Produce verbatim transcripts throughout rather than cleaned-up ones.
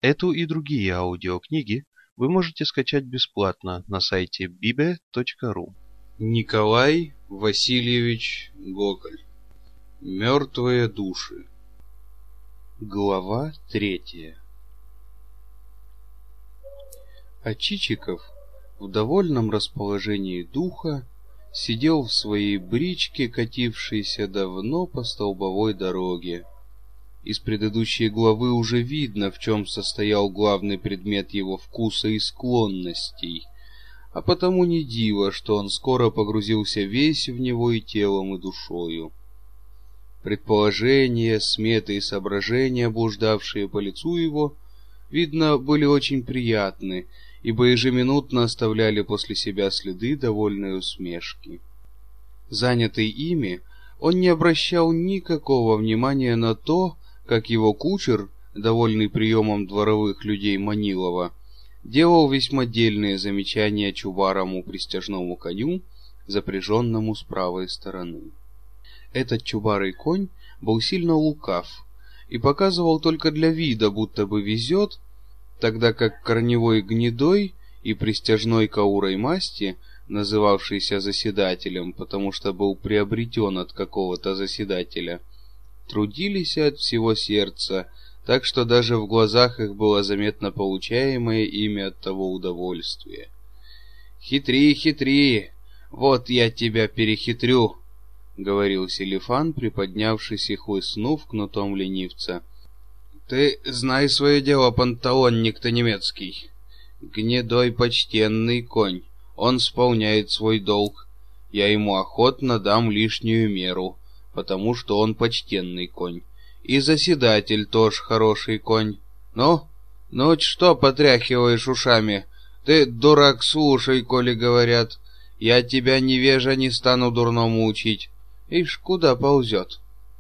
Эту и другие аудиокниги вы можете скачать бесплатно на сайте библия точка ру. Николай Васильевич Гоголь. Мертвые души. Глава третья. А Чичиков в довольном расположении духа сидел в своей бричке, катившейся давно по столбовой дороге. Из предыдущей главы уже видно, в чем состоял главный предмет его вкуса и склонностей, а потому не диво, что он скоро погрузился весь в него и телом, и душою. Предположения, сметы и соображения, блуждавшие по лицу его, видно, были очень приятны, ибо ежеминутно оставляли после себя следы довольной усмешки. Занятый ими, он не обращал никакого внимания на то, как его кучер, довольный приемом дворовых людей Манилова, делал весьма дельные замечания чубарому пристяжному коню, запряженному с правой стороны. Этот чубарый конь был сильно лукав и показывал только для вида, будто бы везет, тогда как корневой гнедой и пристяжной каурой масти, называвшийся заседателем, потому что был приобретен от какого-то заседателя, трудились от всего сердца, так что даже в глазах их было заметно получаемое ими от того удовольствие. «Хитри, хитри, вот я тебя перехитрю», — говорил Селифан, приподнявшись и хлыстнув кнутом ленивца. «Ты знай свое дело, панталонник-то немецкий. Гнедой почтенный конь, он исполняет свой долг. Я ему охотно дам лишнюю меру, потому что он почтенный конь. И заседатель тоже хороший конь. Ну, ну что потряхиваешь ушами? Ты, дурак, слушай, коли говорят. Я тебя, невежа, не стану дурному учить. Ишь, куда ползет?»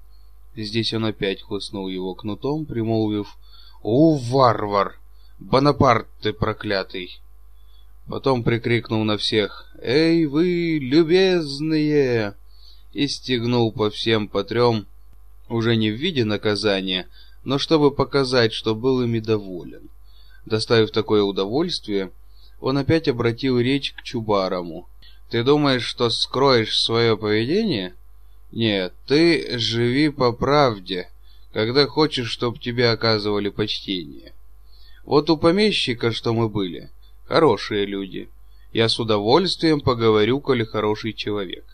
Здесь он опять хлыстнул его кнутом, примолвив: «О, варвар! Бонапарт ты проклятый!» Потом прикрикнул на всех: «Эй, вы, любезные!» и стегнул по всем по трем, уже не в виде наказания, но чтобы показать, что был ими доволен. Доставив такое удовольствие, он опять обратил речь к чубарому. «Ты думаешь, что скроешь свое поведение? Нет, ты живи по правде, когда хочешь, чтоб тебе оказывали почтение. Вот у помещика, что мы были, хорошие люди. Я с удовольствием поговорю, коли хороший человек.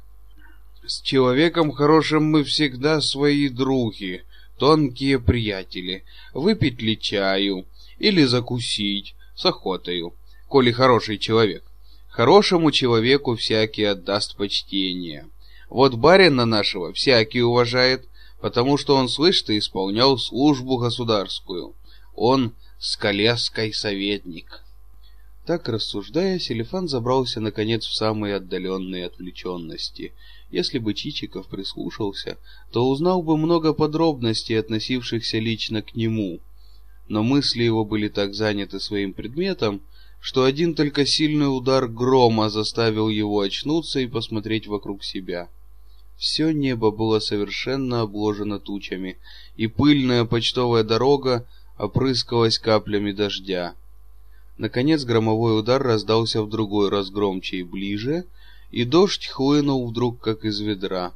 С человеком хорошим мы всегда свои други, тонкие приятели. Выпить ли чаю или закусить с охотою, коли хороший человек. Хорошему человеку всякий отдаст почтение. Вот барина нашего всякий уважает, потому что он, слышь, ты исполнял службу государскую. Он скалецкий советник». Так рассуждая, Селифан забрался наконец в самые отдаленные отвлеченности. Если бы Чичиков прислушался, то узнал бы много подробностей, относившихся лично к нему. Но мысли его были так заняты своим предметом, что один только сильный удар грома заставил его очнуться и посмотреть вокруг себя. Все небо было совершенно обложено тучами, и пыльная почтовая дорога опрыскалась каплями дождя. Наконец громовой удар раздался в другой раз громче и ближе, и дождь хлынул вдруг, как из ведра.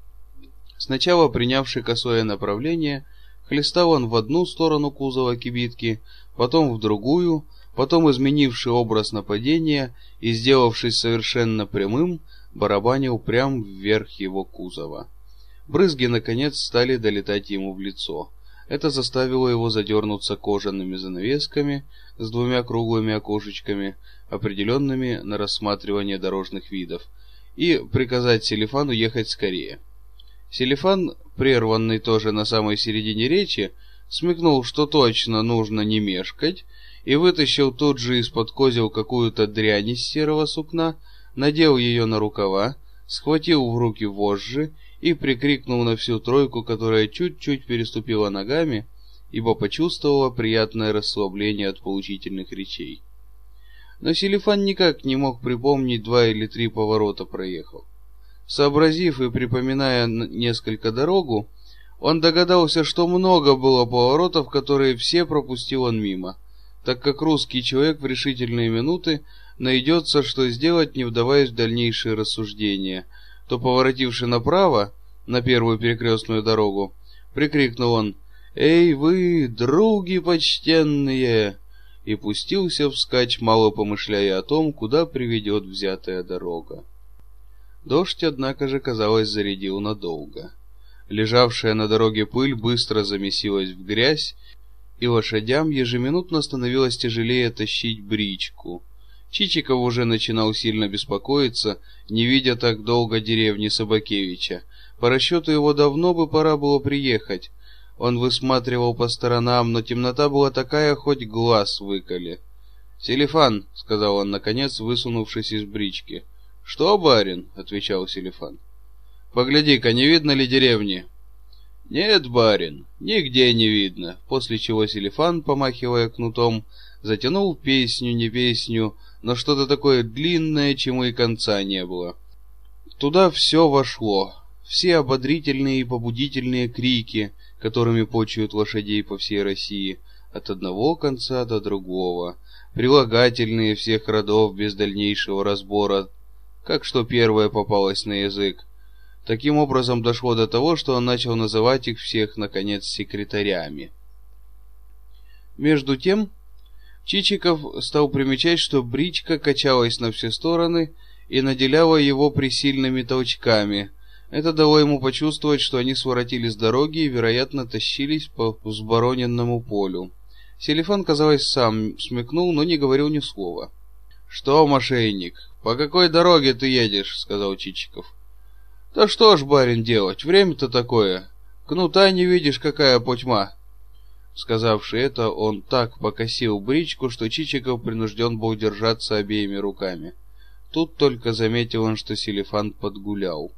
Сначала, принявший косое направление, хлестал он в одну сторону кузова кибитки, потом в другую, потом, изменивший образ нападения и сделавшись совершенно прямым, барабанил прямо вверх его кузова. Брызги, наконец, стали долетать ему в лицо. Это заставило его задернуться кожаными занавесками с двумя круглыми окошечками, определенными на рассматривание дорожных видов, и приказать Селифану ехать скорее. Селифан, прерванный тоже на самой середине речи, смекнул, что точно нужно не мешкать, и вытащил тут же из-под козел какую-то дрянь из серого сукна, надел ее на рукава, схватил в руки вожжи и прикрикнул на всю тройку, которая чуть-чуть переступила ногами, ибо почувствовала приятное расслабление от поучительных речей. Но Селифан никак не мог припомнить, два или три поворота проехал. Сообразив и припоминая несколько дорогу, он догадался, что много было поворотов, которые все пропустил он мимо. так как русский человек в решительные минуты найдется, что сделать, не вдаваясь в дальнейшие рассуждения, то, поворотивши направо, на первую перекрестную дорогу, прикрикнул он: «Эй вы, други почтенные!» и пустился вскачь, мало помышляя о том, куда приведет взятая дорога. Дождь, однако же, казалось, зарядил надолго. Лежавшая на дороге пыль быстро замесилась в грязь, и лошадям ежеминутно становилось тяжелее тащить бричку. Чичиков уже начинал сильно беспокоиться, не видя так долго деревни Собакевича. По расчету его давно бы пора было приехать. Он высматривал по сторонам, но темнота была такая, хоть глаз выколи. «Селифан», — сказал он, наконец, высунувшись из брички. «Что, барин?» — отвечал Селифан. «Погляди-ка, не видно ли деревни?» «Нет, барин, нигде не видно», после чего Селифан, помахивая кнутом, затянул песню, не песню, но что-то такое длинное, чему и конца не было. Туда все вошло, все ободрительные и побудительные крики, которыми почуют лошадей по всей России, от одного конца до другого, прилагательные всех родов без дальнейшего разбора, как что первое попалось на язык. Таким образом дошло до того, что он начал называть их всех, наконец, секретарями. Между тем, Чичиков стал примечать, что бричка качалась на все стороны и наделяла его присильными толчками. Это дало ему почувствовать, что они своротили с дороги и, вероятно, тащились по взбороненному полю. Селифан, казалось, сам смекнул, но не говорил ни слова. «Что, мошенник, по какой дороге ты едешь?» — сказал Чичиков. «Да что ж, барин, делать, время-то такое. Кнута не видишь, какая потьма». Сказавши это, он так покосил бричку, что Чичиков принужден был держаться обеими руками. Тут только заметил он, что Селифан подгулял.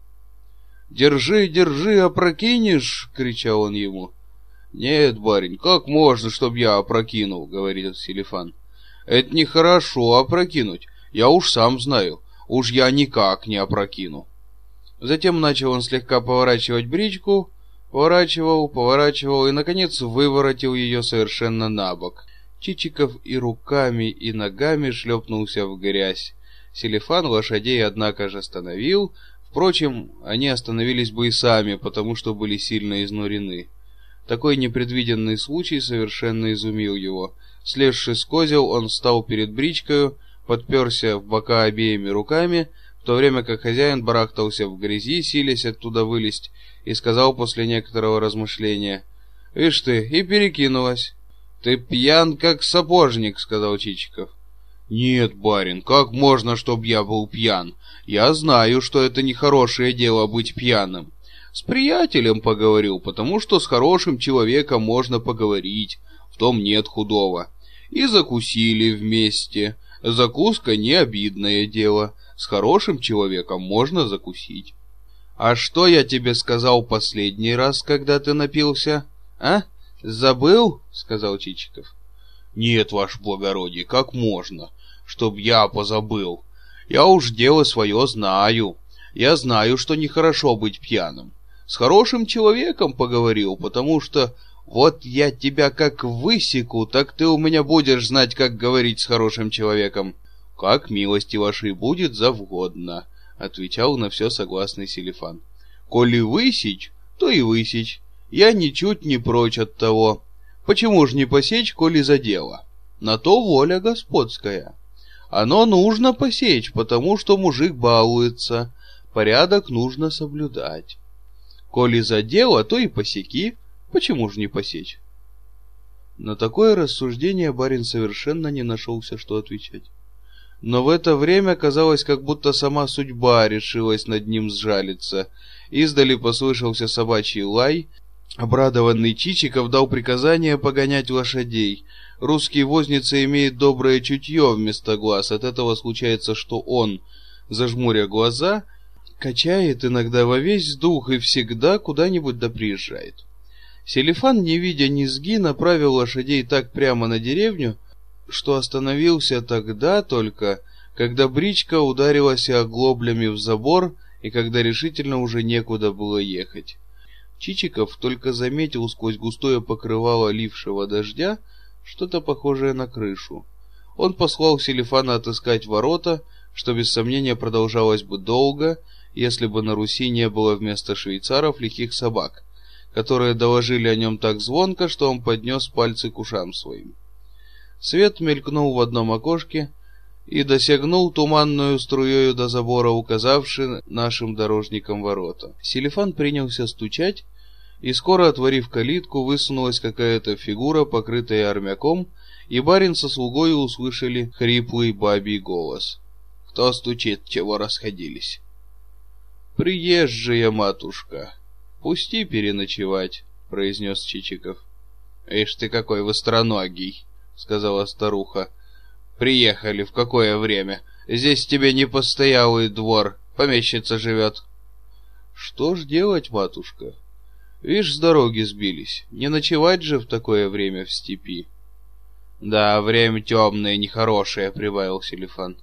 «Держи, держи, опрокинешь!» — кричал он ему. «Нет, барин, как можно, чтоб я опрокинул?» — говорит Селифан. «Это нехорошо опрокинуть, я уж сам знаю, уж я никак не опрокину». Затем начал он слегка поворачивать бричку, поворачивал, поворачивал и, наконец, выворотил ее совершенно набок. Чичиков и руками, и ногами шлепнулся в грязь. Селифан лошадей, однако же, остановил. Впрочем, они остановились бы и сами, потому что были сильно изнурены. Такой непредвиденный случай совершенно изумил его. Слезши с козел, он встал перед бричкою, подперся в бока обеими руками, в то время как хозяин барахтался в грязи, силясь оттуда вылезть, и сказал после некоторого размышления: «Ишь ты, и перекинулась». «Ты пьян, как сапожник», — сказал Чичиков. «Нет, барин, как можно, чтоб я был пьян? Я знаю, что это нехорошее дело быть пьяным. С приятелем поговорил, потому что с хорошим человеком можно поговорить, в том нет худого. И закусили вместе. Закуска не обидное дело. С хорошим человеком можно закусить». «А что я тебе сказал последний раз, когда ты напился? А? Забыл?» — сказал Чичиков. «Нет, ваше благородие, как можно, чтоб я позабыл? Я уж дело свое знаю. Я знаю, что нехорошо быть пьяным. С хорошим человеком поговорил, потому что вот я тебя как высеку, так ты у меня будешь знать, как говорить с хорошим человеком». «Как милости вашей будет завгодно», — отвечал на все согласный Селифан. «Коли высечь, то и высечь. Я ничуть не прочь от того. Почему ж не посечь, коли за дело? На то воля господская. Оно нужно посечь, потому что мужик балуется. Порядок нужно соблюдать. Коли за дело, то и посеки. Почему ж не посечь?» На такое рассуждение барин совершенно не нашелся, что отвечать. Но в это время казалось, как будто сама судьба решилась над ним сжалиться. Издали послышался собачий лай. Обрадованный Чичиков дал приказание погонять лошадей. Русский возница имеет доброе чутье вместо глаз. От этого случается, что он, зажмуря глаза, качает иногда во весь дух и всегда куда-нибудь да приезжает. Селифан, не видя низги, направил лошадей так прямо на деревню, что остановился тогда только, когда бричка ударилась оглоблями в забор и когда решительно уже некуда было ехать. Чичиков только заметил сквозь густое покрывало лившего дождя что-то похожее на крышу. Он послал Селифана отыскать ворота, что без сомнения продолжалось бы долго, если бы на Руси не было вместо швейцаров лихих собак, которые доложили о нем так звонко, что он поднес пальцы к ушам своим. Свет мелькнул в одном окошке и досягнул туманную струею до забора, указавший нашим дорожникам ворота. Селифан принялся стучать, и скоро, отворив калитку, высунулась какая-то фигура, покрытая армяком, и барин со слугой услышали хриплый бабий голос. «Кто стучит, чего расходились?» «Приезжая, матушка. Пусти переночевать», — произнес Чичиков. «Ишь ты какой востроногий», — сказала старуха. «Приехали в какое время? Здесь тебе не постоялый двор, помещица живет». «Что ж делать, матушка? Вишь, с дороги сбились. Не ночевать же в такое время в степи». «Да, время темное, нехорошее», — прибавил Селифан.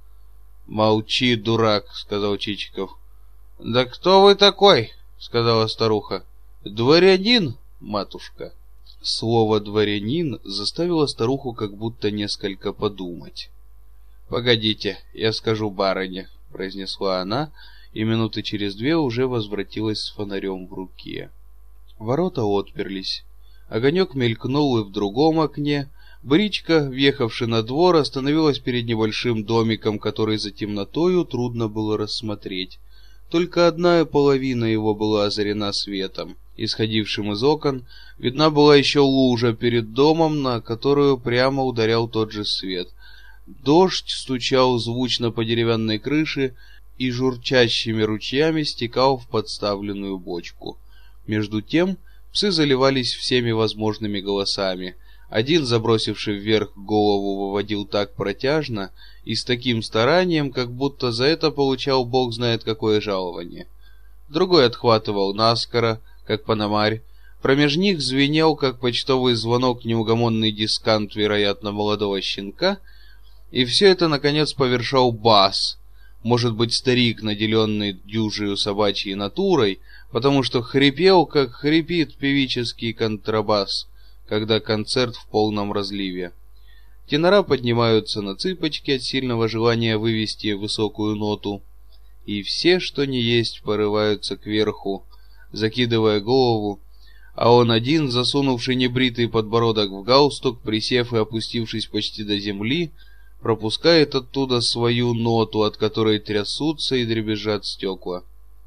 «Молчи, дурак», — сказал Чичиков. «Да кто вы такой?» — сказала старуха. «Дворянин, матушка». Слово «дворянин» заставило старуху как будто несколько подумать. «Погодите, я скажу барыне», — произнесла она, и минуты через две уже возвратилась с фонарем в руке. Ворота отперлись. Огонек мелькнул и в другом окне. Бричка, въехавши на двор, остановилась перед небольшим домиком, который за темнотою трудно было рассмотреть. Только одна половина его была озарена светом, исходившим из окон. Видна была еще лужа перед домом, на которую прямо ударял тот же свет. Дождь стучал звучно по деревянной крыше и журчащими ручьями стекал в подставленную бочку. Между тем псы заливались всеми возможными голосами. Один, забросивший вверх голову, выводил так протяжно и с таким старанием, как будто за это получал бог знает какое жалование. Другой отхватывал наскоро, как пономарь. Промеж них звенел, как почтовый звонок, неугомонный дискант, вероятно, молодого щенка. И все это, наконец, повершал бас, может быть, старик, наделенный дюжею собачьей натурой, потому что хрипел, как хрипит певический контрабас, когда концерт в полном разливе. Тенора поднимаются на цыпочки от сильного желания вывести высокую ноту, и все, что ни есть, порываются кверху, закидывая голову, а он один, засунувший небритый подбородок в галстук, присев и опустившись почти до земли, пропускает оттуда свою ноту, от которой трясутся и дребезжат стекла.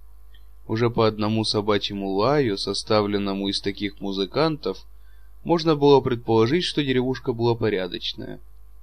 Уже по одному собачьему лаю, составленному из таких музыкантов, можно было предположить, что деревушка была порядочная.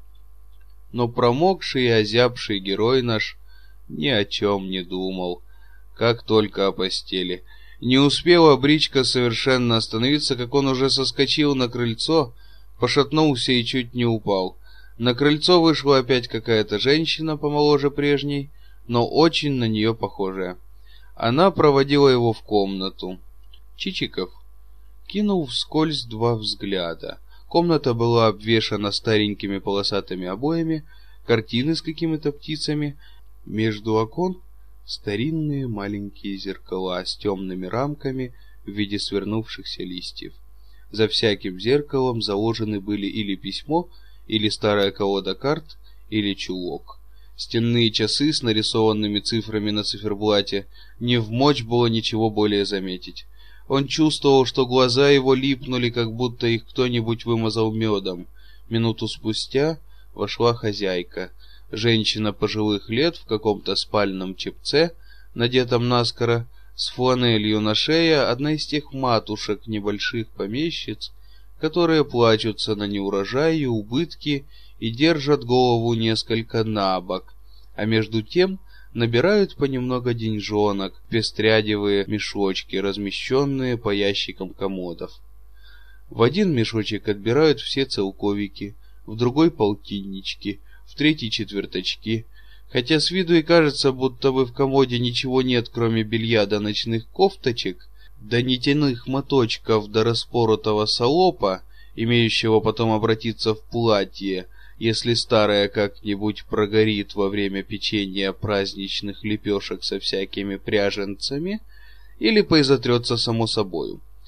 Но промокший и озябший герой наш ни о чем не думал, как только о постели. Не успела бричка совершенно остановиться, как он уже соскочил на крыльцо, пошатнулся и чуть не упал. На крыльцо вышла опять какая-то женщина, помоложе прежней, но очень на нее похожая. Она проводила его в комнату. Чичиков кинул вскользь два взгляда. Комната была обвешана старенькими полосатыми обоями, картины с какими-то птицами. Между окон старинные маленькие зеркала с темными рамками в виде свернувшихся листьев. За всяким зеркалом заложены были или письмо, или старая колода карт, или чулок. Стенные часы с нарисованными цифрами на циферблате не вмочь было ничего более заметить. Он чувствовал, что глаза его липнули, как будто их кто-нибудь вымазал медом. Минуту спустя вошла хозяйка, женщина пожилых лет в каком-то спальном чепце, надетом наскоро, с фланелью на шее, одна из тех матушек небольших помещиц, которые плачутся на неурожай и убытки и держат голову несколько набок, а между тем набирают понемногу деньжонок, пестрядевые мешочки, размещенные по ящикам комодов. В один мешочек отбирают все целковики, в другой полтиннички, в третий четверточки, хотя с виду и кажется, будто бы в комоде ничего нет, кроме белья до ночных кофточек, до нитяных моточков, до распоротого салопа, имеющего потом обратиться в платье, если старое как-нибудь прогорит во время печенья праздничных лепешек со всякими пряженцами, или произотрется само собою.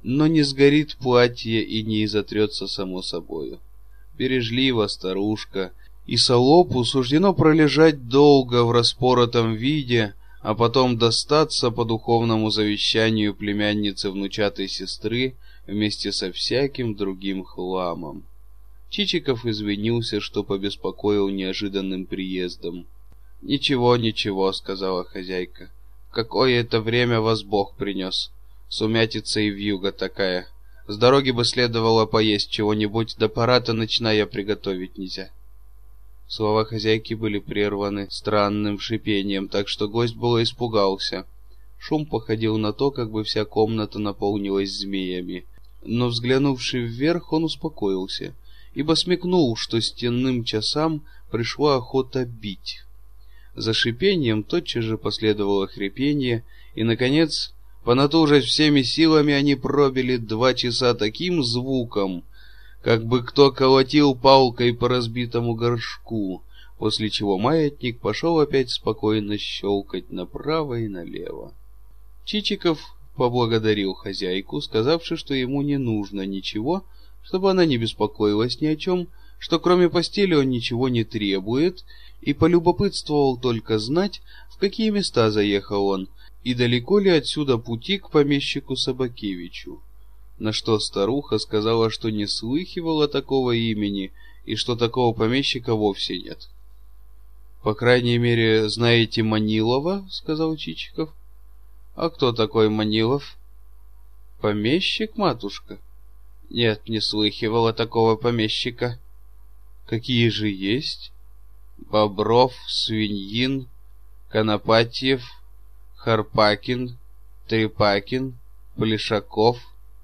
но не сгорит платье и не изотрется само собою. Бережлива старушка, и Салопу суждено пролежать долго в распоротом виде, а потом достаться по духовному завещанию племянницы внучатой сестры вместе со всяким другим хламом. Чичиков извинился, что побеспокоил неожиданным приездом. «Ничего, ничего», — сказала хозяйка. «В какое это время вас Бог принес? Сумятица и вьюга такая. С дороги бы следовало поесть чего-нибудь, да пора-то ночная приготовить нельзя». Слова хозяйки были прерваны странным шипением, так что гость было испугался. Шум походил на то, как бы вся комната наполнилась змеями. Но, взглянувши вверх, он успокоился, ибо смекнул, что стенным часам пришла охота бить. За шипением тотчас же последовало хрипение, и, наконец, понатужась всеми силами, они пробили два часа таким звуком, как бы кто колотил палкой по разбитому горшку, после чего маятник пошел опять спокойно щелкать направо и налево. Чичиков поблагодарил хозяйку, сказавши, что ему не нужно ничего, чтобы она не беспокоилась ни о чем, что кроме постели он ничего не требует, и полюбопытствовал только знать, в какие места заехал он, и далеко ли отсюда пути к помещику Собакевичу. На что старуха сказала, что не слыхивала такого имени, и что такого помещика вовсе нет. — По крайней мере, знаете Манилова? — сказал Чичиков. — А кто такой Манилов? — Помещик, матушка? — Нет, не слыхивала такого помещика. — Какие же есть? — Бобров, Свиньин, Конопатьев, Харпакин, Трепакин, Плешаков.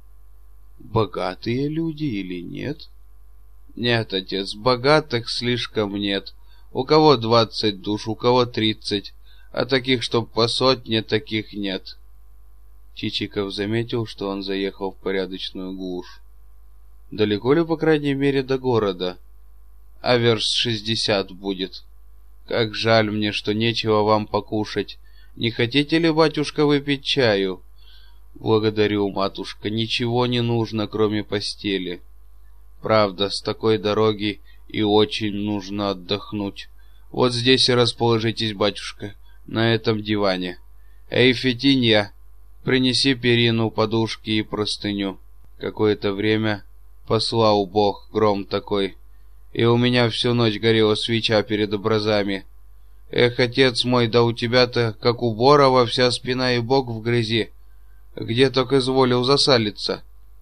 Богатые люди или нет? Нет, отец, богатых слишком нет. У кого двадцать душ, у кого тридцать, а таких, чтоб по сотне, таких нет. Чичиков заметил, что он заехал в порядочную глушь. Далеко ли, по крайней мере, до города? А верст шестьдесят будет. Как жаль мне, что нечего вам покушать. Не хотите ли, батюшка, выпить чаю? Благодарю, матушка, ничего не нужно, кроме постели. Правда, с такой дороги и очень нужно отдохнуть. Вот здесь и расположитесь, батюшка, на этом диване. Эй, Фетинья, принеси перину, подушки и простыню. Какое-то время послал Бог гром такой, и у меня всю ночь горела свеча перед образами. Эх, отец мой, да у тебя-то, как у Борова, вся спина и бок в грязи. Где только изволил засалиться.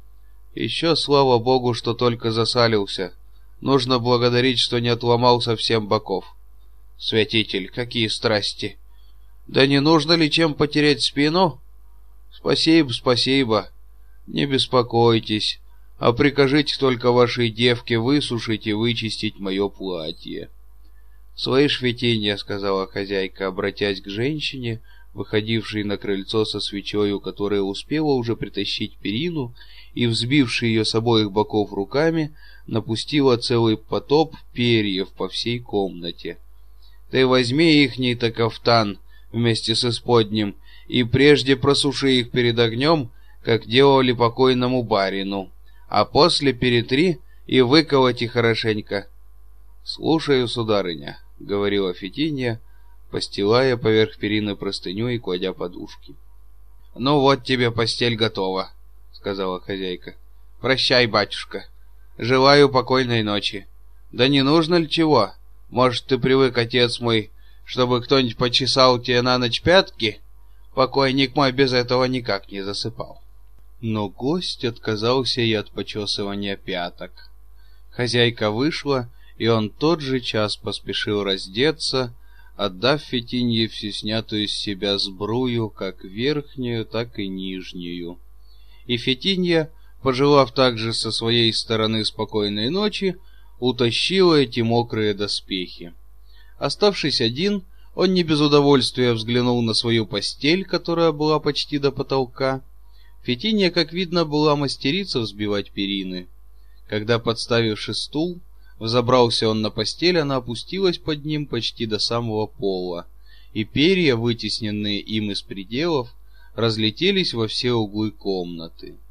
Еще слава Богу, что только засалился. Нужно благодарить, что не отломал совсем боков. Святитель, какие страсти! Да не нужно ли чем потерять спину? Спасибо, спасибо. Не беспокойтесь, а прикажите только вашей девке высушить и вычистить мое платье. Слышь, Фетинья, — сказала хозяйка, обратясь к женщине, выходившей на крыльцо со свечою, которая успела уже притащить перину, и, взбивши ее с обоих боков руками, напустила целый потоп перьев по всей комнате. Ты возьми ихний-то кафтан вместе с исподним и прежде просуши их перед огнем, как делали покойному барину, а после перетри и выколоти хорошенько. — Слушаю, сударыня, — говорила Фетинья, постилая поверх перины простыню и кладя подушки. — Ну вот тебе постель готова, — сказала хозяйка. — Прощай, батюшка. Желаю покойной ночи. Да не нужно ли чего? Может, ты привык, отец мой, чтобы кто-нибудь почесал тебе на ночь пятки? Покойник мой без этого никак не засыпал. Но гость отказался и от почесывания пяток. Хозяйка вышла, и он тот же час поспешил раздеться, отдав Фетинье всю снятую с себя сбрую, как верхнюю, так и нижнюю. И Фетинья, пожелав также со своей стороны спокойной ночи, утащила эти мокрые доспехи. Оставшись один, он не без удовольствия взглянул на свою постель, которая была почти до потолка. Фетинья, как видно, была мастерица взбивать перины. Когда, подставивши стул, взобрался он на постель, она опустилась под ним почти до самого пола, и перья, вытесненные им из пределов, разлетелись во все углы комнаты.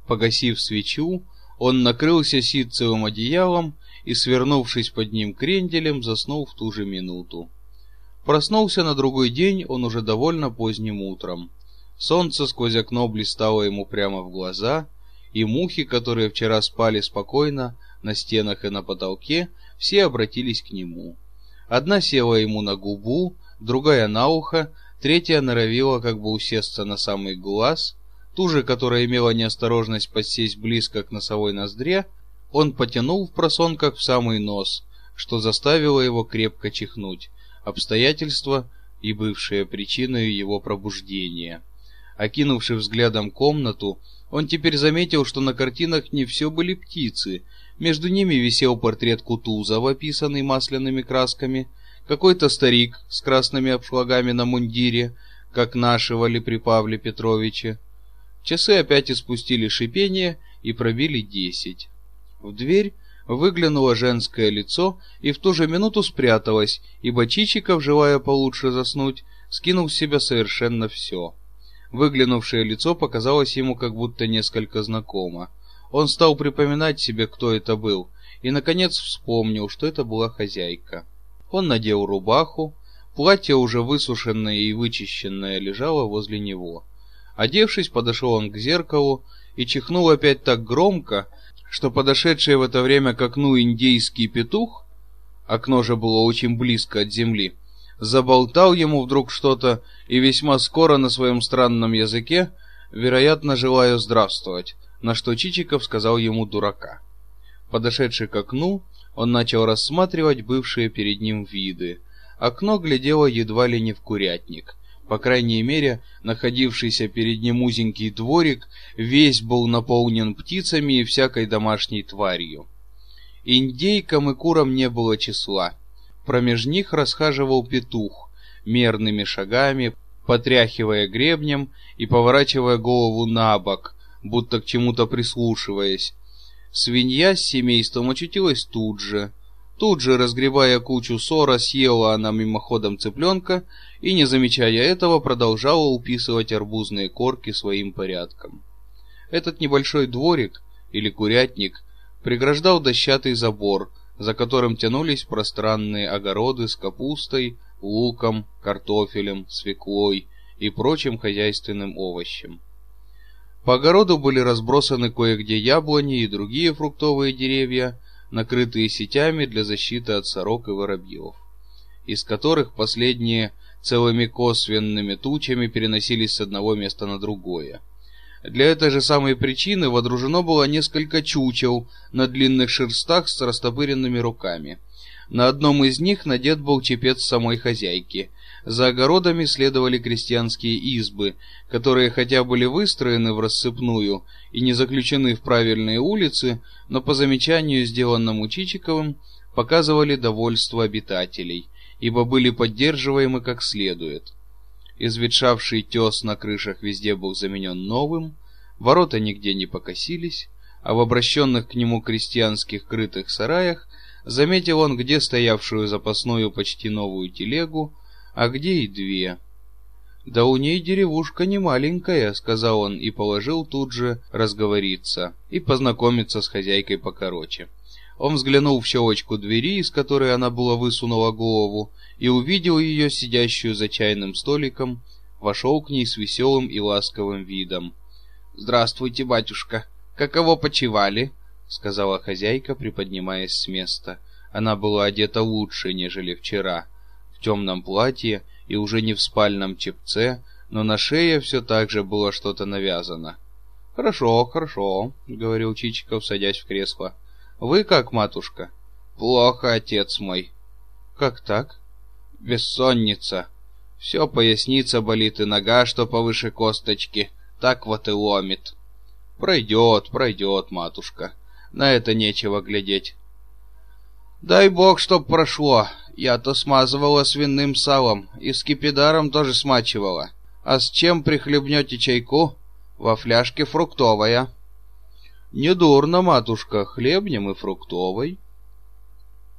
Погасив свечу, он накрылся ситцевым одеялом и, свернувшись под ним кренделем, заснул в ту же минуту. Проснулся на другой день он уже довольно поздним утром. Солнце сквозь окно блистало ему прямо в глаза, и мухи, которые вчера спали спокойно на стенах и на потолке, все обратились к нему. Одна села ему на губу, другая на ухо, третья норовила как бы усесться на самый глаз. Ту же, которая имела неосторожность подсесть близко к носовой ноздре, он потянул впросонках в самый нос, что заставило его крепко чихнуть, обстоятельство и бывшее причиной его пробуждения. Окинувши взглядом комнату, он теперь заметил, что на картинах не все были птицы. Между ними висел портрет Кутузова, описанный масляными красками, какой-то старик с красными обшлагами на мундире, как нашивали при Павле Петровиче. Часы опять испустили шипение и пробили десять. В дверь выглянуло женское лицо и в ту же минуту спряталось, ибо Чичиков, желая получше заснуть, скинул с себя совершенно все. Выглянувшее лицо показалось ему как будто несколько знакомо. Он стал припоминать себе, кто это был, и, наконец, вспомнил, что это была хозяйка. Он надел рубаху, платье, уже высушенное и вычищенное, лежало возле него. Одевшись, подошел он к зеркалу и чихнул опять так громко, что подошедший в это время к окну индейский петух, окно же было очень близко от земли, заболтал ему вдруг что-то и весьма скоро на своем странном языке, вероятно, желая здравствовать, на что Чичиков сказал ему дурака. Подошедший к окну, он начал рассматривать бывшие перед ним виды. Окно глядело едва ли не в курятник. По крайней мере, находившийся перед ним узенький дворик весь был наполнен птицами и всякой домашней тварью. Индейкам и курам не было числа. Промеж них расхаживал петух, мерными шагами, потряхивая гребнем и поворачивая голову на бок, будто к чему-то прислушиваясь. Свинья с семейством очутилась тут же. Тут же, разгребая кучу сора, съела она мимоходом цыпленка и, не замечая этого, продолжала уписывать арбузные корки своим порядком. Этот небольшой дворик, или курятник, преграждал дощатый забор, за которым тянулись пространные огороды с капустой, луком, картофелем, свеклой и прочим хозяйственным овощем. По огороду были разбросаны кое-где яблони и другие фруктовые деревья, накрытые сетями для защиты от сорок и воробьев, из которых последние целыми косвенными тучами переносились с одного места на другое. Для этой же самой причины водружено было несколько чучел на длинных шерстах с растопыренными руками. На одном из них надет был чепец самой хозяйки. За огородами следовали крестьянские избы, которые хотя были выстроены в рассыпную и не заключены в правильные улицы, но по замечанию, сделанному Чичиковым, показывали довольство обитателей, ибо были поддерживаемы как следует. Изветшавший тес на крышах везде был заменен новым, ворота нигде не покосились, а в обращенных к нему крестьянских крытых сараях заметил он, где стоявшую запасную почти новую телегу, а где и две. «Да у ней деревушка не маленькая», — сказал он и положил тут же разговориться и познакомиться с хозяйкой покороче. Он взглянул в щелочку двери, из которой она была высунула голову, и увидел ее, сидящую за чайным столиком, вошел к ней с веселым и ласковым видом. «Здравствуйте, батюшка! Каково почивали?» — сказала хозяйка, приподнимаясь с места. Она была одета лучше, нежели вчера, в темном платье и уже не в спальном чепце, но на шее все так же было что-то навязано. «Хорошо, хорошо», — говорил Чичиков, садясь в кресло. «Вы как, матушка?» «Плохо, отец мой». «Как так?» «Бессонница. Все поясница болит и нога, что повыше косточки. Так вот и ломит». «Пройдет, пройдет, матушка. На это нечего глядеть». «Дай бог, чтоб прошло. Я-то смазывала свиным салом и скипидаром тоже смачивала. А с чем прихлебнете чайку? Во фляжке фруктовая». «Недурно, матушка, хлебнем и фруктовой».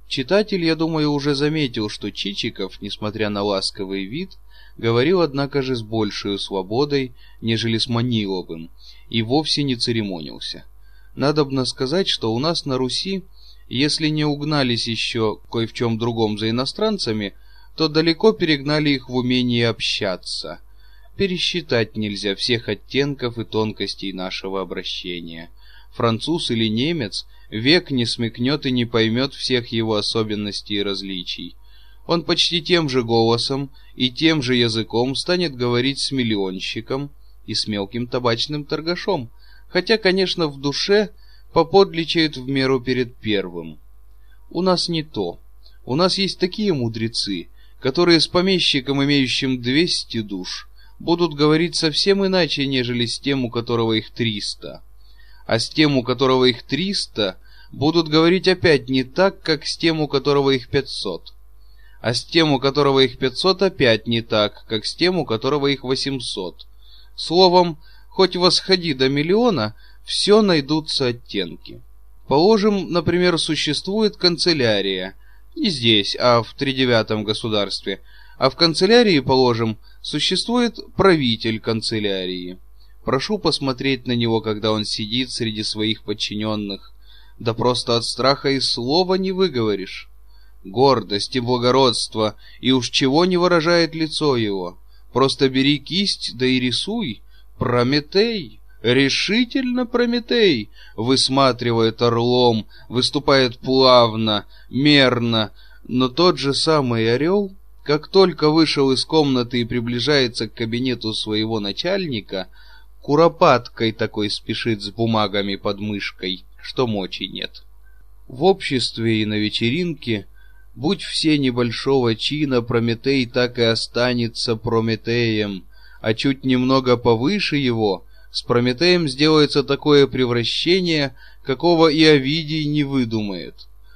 Читатель, я думаю, уже заметил, что Чичиков, несмотря на ласковый вид, говорил, однако же, с большей свободой, нежели с Маниловым, и вовсе не церемонился. Надобно сказать, что у нас на Руси, если не угнались еще кое в чем другом за иностранцами, то далеко перегнали их в умении общаться. Пересчитать нельзя всех оттенков и тонкостей нашего обращения. Француз или немец век не смекнет и не поймет всех его особенностей и различий. Он почти тем же голосом и тем же языком станет говорить с миллионщиком и с мелким табачным торгашом, хотя, конечно, в душе поподличает в меру перед первым. У нас не то. У нас есть такие мудрецы, которые с помещиком, имеющим двести душ, будут говорить совсем иначе, нежели с тем, у которого их триста. А с тем, у которого их триста, будут говорить опять не так, как с тем, у которого их пятьсот. А с тем, у которого их пятьсот, опять не так, как с тем, у которого их восемьсот. Словом, хоть восходи до миллиона, все найдутся оттенки. Положим, например, существует канцелярия, не здесь, а в тридевятом государстве, а в канцелярии, положим, существует правитель канцелярии. Прошу посмотреть на него, когда он сидит среди своих подчиненных. Да просто от страха и слова не выговоришь. Гордость и благородство, и уж чего не выражает лицо его. Просто бери кисть, да и рисуй. Прометей, решительно Прометей, высматривает орлом, выступает плавно, мерно, но тот же самый орел, как только вышел из комнаты и приближается к кабинету своего начальника, куропаткой такой спешит с бумагами под мышкой, что мочи нет. В обществе и на вечеринке, будь все небольшого чина, Прометей так и останется Прометеем, а чуть немного повыше его, с Прометеем сделается такое превращение, какого и Овидий не выдумает.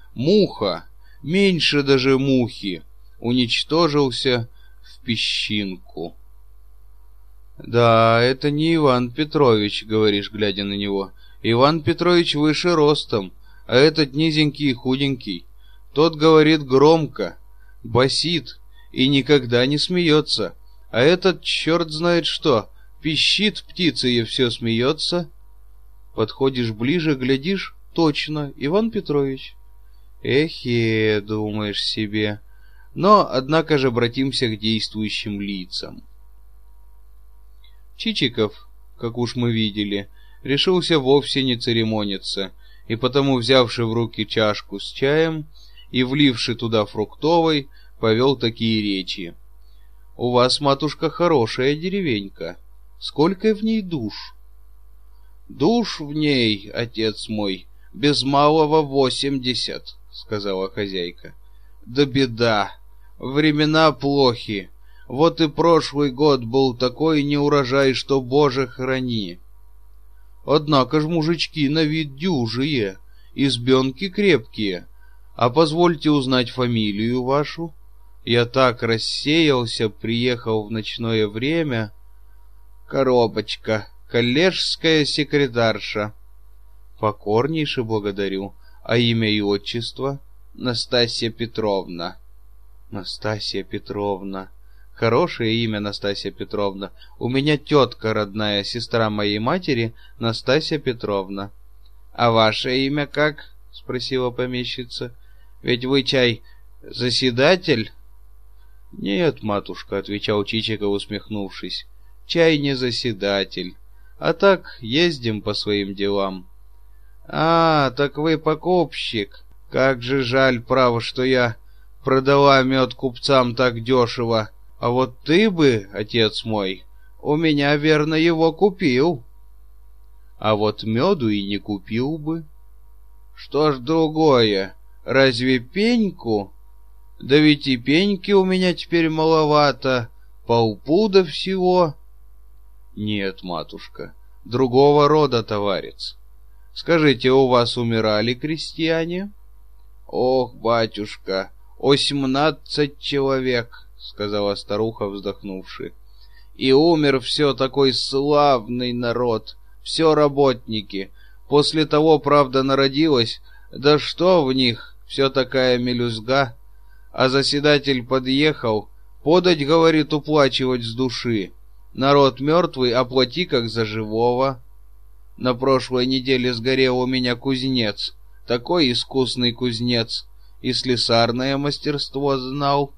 Муха, меньше даже мухи, уничтожился в песчинку. «Да, это не Иван Петрович», — говоришь, глядя на него. «Иван Петрович выше ростом, а этот низенький и худенький. Тот говорит громко, басит и никогда не смеется, а этот черт знает что, пищит птица и все смеется». Подходишь ближе, глядишь, точно, Иван Петрович. «Эхе», — думаешь себе. Но, однако же, обратимся к действующим лицам. Чичиков, как уж мы видели, решился вовсе не церемониться, и потому, взявши в руки чашку с чаем и вливши туда фруктовой, повел такие речи. «У вас, матушка, хорошая деревенька. Сколько в ней душ?» «Душ в ней, отец мой, без малого восемьдесят», — сказала хозяйка. «Да беда, времена плохи. Вот и прошлый год был такой неурожай, что, Боже, храни. Однако ж мужички на вид дюжие, избенки крепкие. А позвольте узнать фамилию вашу. Я так рассеялся, приехал в ночное время. Коробочка, коллежская секретарша». «Покорнейше благодарю. А имя и отчество?» «Настасья Петровна». «Настасья Петровна. Хорошее имя, Настасья Петровна. У меня тетка родная, сестра моей матери, Настасья Петровна». «А ваше имя как?» — спросила помещица. «Ведь вы, чай, заседатель?» «Нет, матушка», — отвечал Чичиков, усмехнувшись. «Чай не заседатель, а так ездим по своим делам». «А, так вы покупщик. Как же жаль, право, что я продала мед купцам так дешево. А вот ты бы, отец мой, у меня, верно, его купил». «А вот меду и не купил бы». «Что ж другое? Разве пеньку?» «Да ведь и пеньки у меня теперь маловато, полпуда всего». «Нет, матушка, другого рода товарец. Скажите, у вас умирали крестьяне?» «Ох, батюшка, осьмнадцать человек», — сказала старуха, вздохнувши. «И умер все такой славный народ, все работники. После того, правда, народилось, да что в них, все такая мелюзга. А заседатель подъехал, подать, говорит, уплачивать с души. Народ мертвый, оплати как за живого. На прошлой неделе сгорел у меня кузнец, такой искусный кузнец, и слесарное мастерство знал.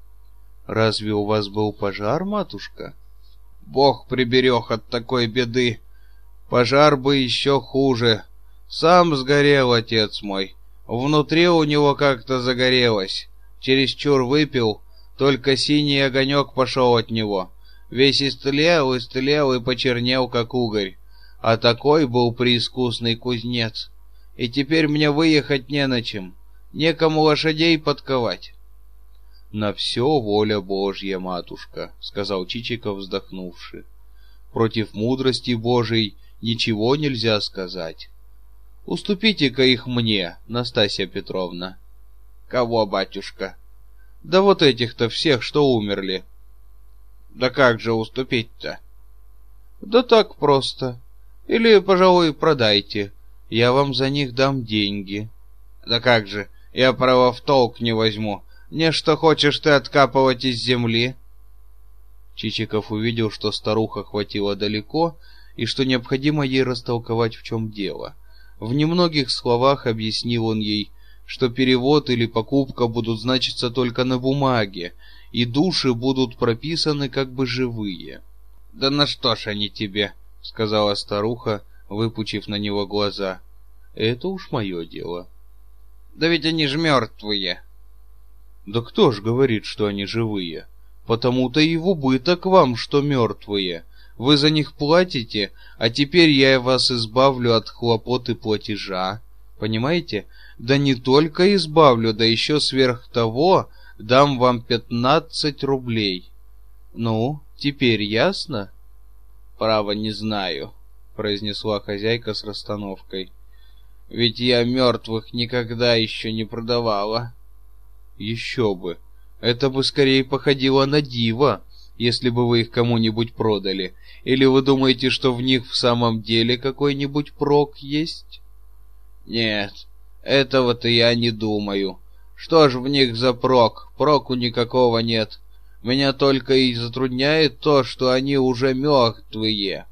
Разве у вас был пожар, матушка? Бог приберег от такой беды. Пожар бы еще хуже. Сам сгорел отец мой. Внутри у него как-то загорелось. Чересчур выпил, только синий огонек пошел от него. Весь истлел, истлел и почернел, как угорь. А такой был преискусный кузнец. И теперь мне выехать не на чем. Некому лошадей подковать. — На все воля Божья, матушка, — сказал Чичиков, вздохнувши. — Против мудрости Божией ничего нельзя сказать. Уступите-ка их мне, Настасья Петровна. — Кого, батюшка? — Да вот этих-то всех, что умерли. — Да как же уступить-то? — Да так просто. Или, пожалуй, продайте. Я вам за них дам деньги. — Да как же, я, право, в толк не возьму. Не что хочешь ты откапывать из земли? Чичиков увидел, что старуха хватила далеко, и что необходимо ей растолковать, в чем дело. В немногих словах объяснил он ей, что перевод или покупка будут значиться только на бумаге, и души будут прописаны как бы живые. — Да на что ж они тебе? — сказала старуха, выпучив на него глаза. — Это уж мое дело. — Да ведь они ж мертвые. — Да кто ж говорит, что они живые? Потому-то и в убыток вам, что мертвые. Вы за них платите, а теперь я вас избавлю от хлопот и платежа. Понимаете? Да не только избавлю, да еще сверх того дам вам пятнадцать рублей. Ну, теперь ясно? — Право не знаю, — произнесла хозяйка с расстановкой. — Ведь я мертвых никогда еще не продавала. — Еще бы! Это бы скорее походило на диво, если бы вы их кому-нибудь продали. Или вы думаете, что в них в самом деле какой-нибудь прок есть? — Нет, этого-то я не думаю. Что ж в них за прок? Проку никакого нет. Меня только и затрудняет то, что они уже мертвые.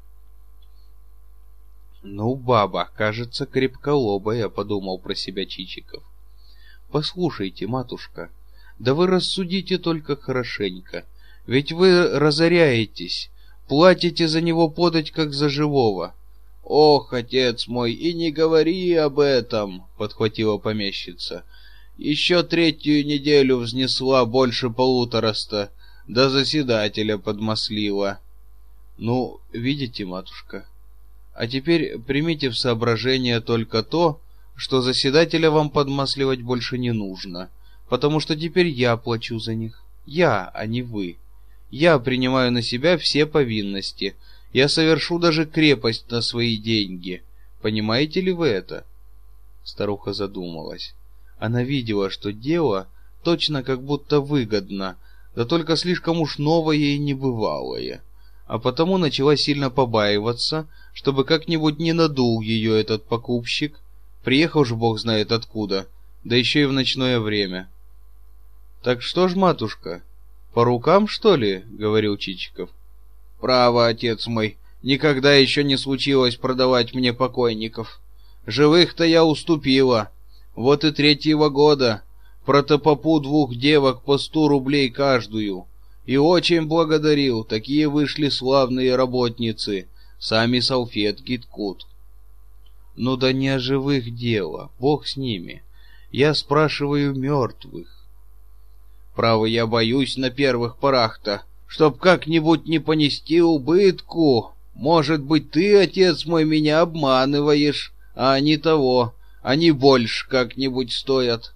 — Ну, баба, кажется, крепколобая, — подумал про себя Чичиков. — Послушайте, матушка, да вы рассудите только хорошенько. Ведь вы разоряетесь, платите за него подать, как за живого. — Ох, отец мой, и не говори об этом, — подхватила помещица. — Еще третью неделю взнесла больше полутораста, до заседателя подмаслила. — Ну, видите, матушка. А теперь примите в соображение только то, что заседателя вам подмасливать больше не нужно, потому что теперь я плачу за них. Я, а не вы. Я принимаю на себя все повинности. Я совершу даже крепость на свои деньги. Понимаете ли вы это? Старуха задумалась. Она видела, что дело точно как будто выгодно, да только слишком уж новое и небывалое, а потому начала сильно побаиваться, чтобы как-нибудь не надул ее этот покупщик, приехал же бог знает откуда, да еще и в ночное время. — Так что ж, матушка, по рукам, что ли? — говорил Чичиков. — Право, отец мой, никогда еще не случилось продавать мне покойников. Живых-то я уступила. Вот и третьего года протопопу двух девок по сто рублей каждую. И очень благодарил, такие вышли славные работницы, сами салфетки ткут. — Ну да не о живых дело, бог с ними. Я спрашиваю мертвых. — Право, я боюсь на первых порах-то, чтоб как-нибудь не понести убытку. Может быть, ты, отец мой, меня обманываешь, а они того, они больше как-нибудь стоят.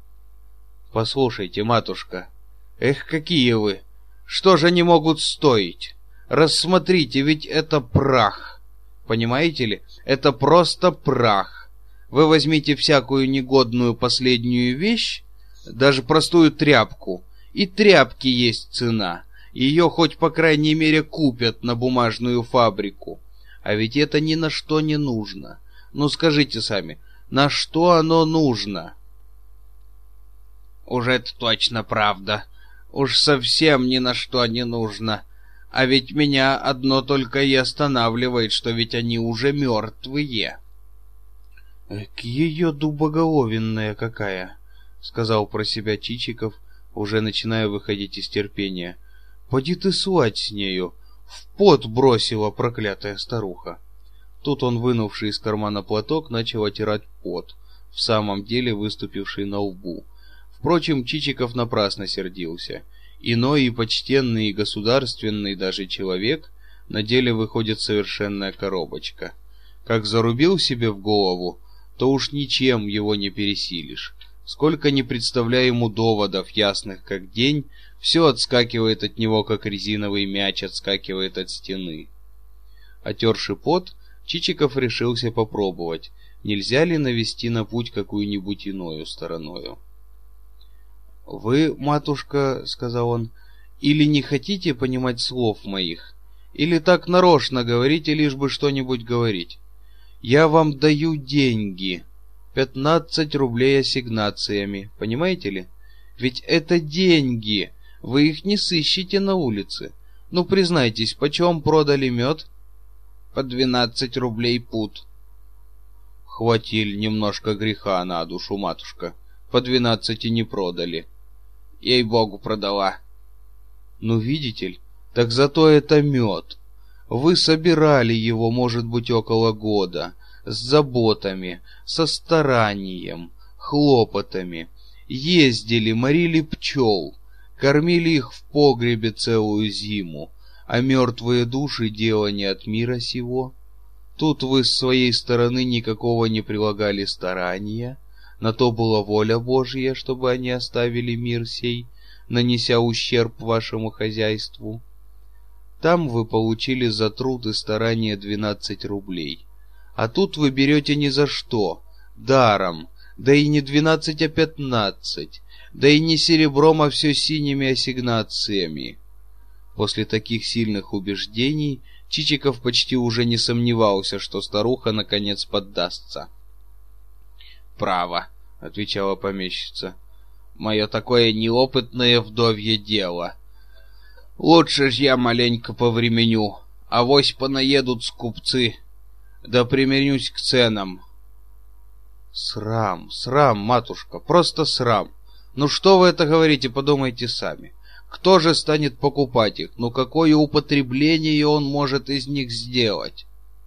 — Послушайте, матушка, эх, какие вы! Что же они могут стоить? Рассмотрите, ведь это прах. Понимаете ли? Это просто прах. Вы возьмите всякую негодную последнюю вещь, даже простую тряпку, и тряпки есть цена. Ее хоть по крайней мере купят на бумажную фабрику. А ведь это ни на что не нужно. Ну скажите сами, на что оно нужно? Уж это точно правда. Уж совсем ни на что не нужно. А ведь меня одно только и останавливает, что ведь они уже мертвые. — К ее дубоголовенная какая! — сказал про себя Чичиков, уже начиная выходить из терпения. — Поди ты слать с нею! В пот бросила проклятая старуха! Тут он, вынувший из кармана платок, начал отирать пот, в самом деле выступивший на лбу. Впрочем, Чичиков напрасно сердился. Иной и почтенный, и государственный даже человек на деле выходит совершенная коробочка. Как зарубил себе в голову, то уж ничем его не пересилишь. Сколько ни представляя ему доводов, ясных как день, все отскакивает от него, как резиновый мяч отскакивает от стены. Отерши пот, Чичиков решился попробовать, нельзя ли навести на путь какую-нибудь иною стороною. — Вы, матушка, — сказал он, — или не хотите понимать слов моих, или так нарочно говорите, лишь бы что-нибудь говорить. Я вам даю деньги, пятнадцать рублей ассигнациями, понимаете ли? Ведь это деньги, вы их не сыщете на улице. Ну, признайтесь, почем продали мед? По двенадцать рублей пуд. Хватили немножко греха на душу, матушка, по двенадцати не продали. Ей-богу, продала. Ну, видите ли, так зато это мед. Вы собирали его, может быть, около года, с заботами, со старанием, хлопотами. Ездили, морили пчел, кормили их в погребе целую зиму, а мертвые души — дело не от мира сего. Тут вы с своей стороны никакого не прилагали старания, на то была воля Божья, чтобы они оставили мир сей, нанеся ущерб вашему хозяйству. Там вы получили за труд и старание двенадцать рублей. А тут вы берете ни за что, даром, да и не двенадцать, а пятнадцать, да и не серебром, а все синими ассигнациями. После таких сильных убеждений Чичиков почти уже не сомневался, что старуха наконец поддастся. «Право», — отвечала помещица, — «мое такое неопытное вдовье дело. Лучше ж я маленько повременю, авось понаедут скупцы, да примирюсь к ценам». «Срам, срам, матушка, просто срам. Ну что вы это говорите, подумайте сами. Кто же станет покупать их? Ну какое употребление он может из них сделать?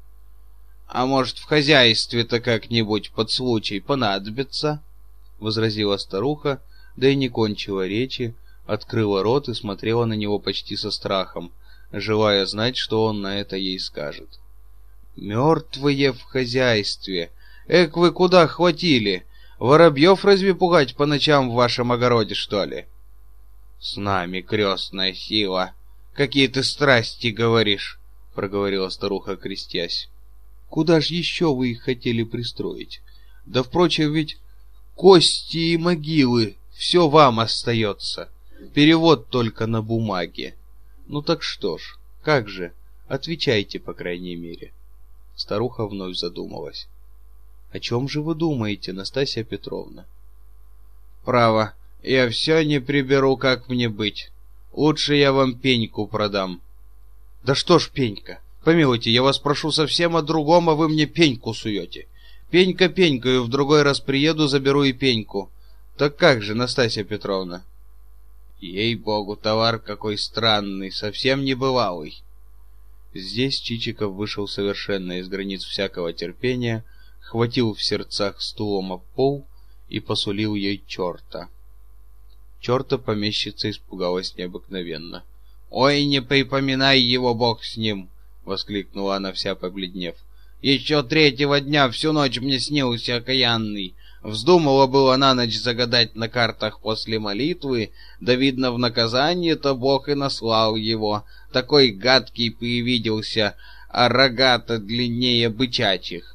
А может, в хозяйстве-то как-нибудь под случай понадобится?» — возразила старуха, да и не кончила речи, открыла рот и смотрела на него почти со страхом, желая знать, что он на это ей скажет. «Мертвые в хозяйстве! Эк, вы куда хватили? Воробьев разве пугать по ночам в вашем огороде, что ли?» «С нами крестная сила. Какие ты страсти говоришь!» — проговорила старуха, крестясь. «Куда ж еще вы их хотели пристроить? Да, впрочем, ведь кости и могилы — все вам остается. Перевод только на бумаге. Ну так что ж, как же? Отвечайте, по крайней мере». Старуха вновь задумалась. — О чем же вы думаете, Настасья Петровна? — Право, я все не приберу, как мне быть. Лучше я вам пеньку продам. — Да что ж пенька? Помилуйте, я вас прошу совсем о другом, а вы мне пеньку суете. Пенька пенькою, в другой раз приеду, заберу и пеньку. Так как же, Настасья Петровна? Ей-богу, товар какой странный, совсем небывалый. Здесь Чичиков вышел совершенно из границ всякого терпения, хватил в сердцах стулом об пол и посулил ей черта. Черта помещица испугалась необыкновенно. — Ой, не припоминай его, бог с ним! — воскликнула она, вся побледнев. — Еще третьего дня всю ночь мне снился окаянный. Вздумала было на ночь загадать на картах после молитвы, да, видно, в наказание-то Бог и наслал его. Такой гадкий привиделся, а рога-то длиннее бычачьих.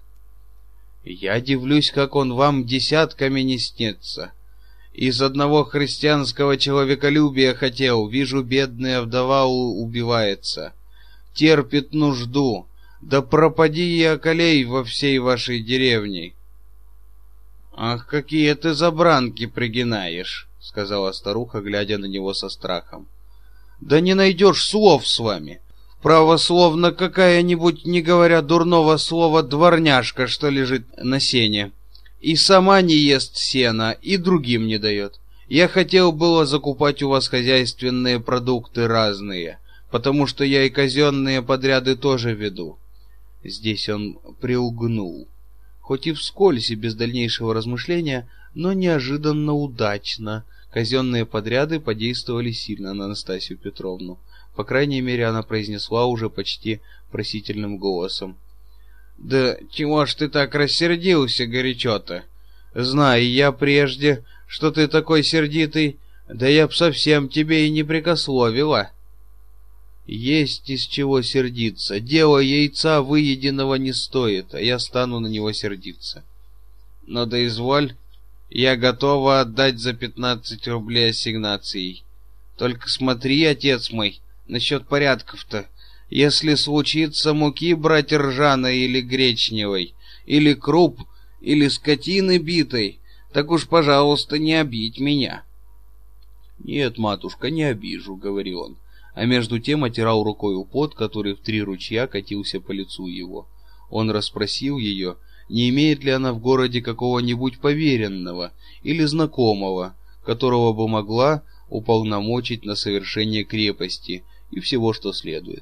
Я дивлюсь, как он вам десятками не снится. Из одного христианского человеколюбия хотел, вижу, бедная вдова убивается. Терпит нужду, да пропади и околей во всей вашей деревне. — Ах, какие ты забранки пригинаешь! — сказала старуха, глядя на него со страхом. «Да не найдешь слов с вами. Право, словно какая-нибудь, не говоря дурного слова, дворняжка, что лежит на сене. И сама не ест сена, и другим не дает. Я хотел было закупать у вас хозяйственные продукты разные, потому что я и казенные подряды тоже веду». Здесь он прилгнул, хоть и вскользь и без дальнейшего размышления, но неожиданно удачно. Казенные подряды подействовали сильно на Настасью Петровну. По крайней мере, она произнесла уже почти просительным голосом: «Да чего ж ты так рассердился горячо-то? Знай я прежде, что ты такой сердитый, да я б совсем тебе и не прикословила». «Есть из чего сердиться. Дело яйца выеденного не стоит, а я стану на него сердиться». «Ну да изволь, я готова отдать за пятнадцать рублей ассигнацией. Только смотри, отец мой, насчет порядков-то. Если случится муки брать ржаной или гречневой, или круп, или скотины битой, так уж, пожалуйста, не обидь меня». «Нет, матушка, не обижу», — говорил он, а между тем отирал рукой пот, который в три ручья катился по лицу его. Он расспросил ее, не имеет ли она в городе какого-нибудь поверенного или знакомого, которого бы могла уполномочить на совершение крепости и всего, что следует.